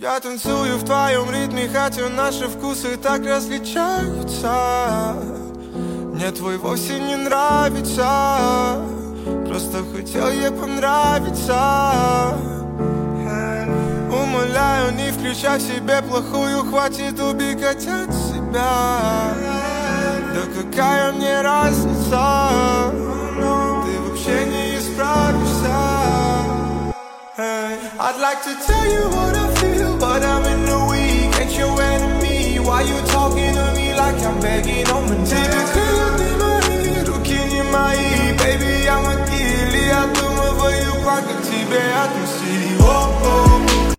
Я танцую в твоем ритме, хотя наши вкусы так различаются. Мне твой вовсе не нравится, просто хотел ей понравиться. Умоляю, не включай в себе плохую, хватит убегать от себя. Да какая мне разница, ты вообще не исправишься. I'd like to tell you what I feel, but I'm in the weak, ain't your enemy. Why you talking to me like I'm begging on my knees?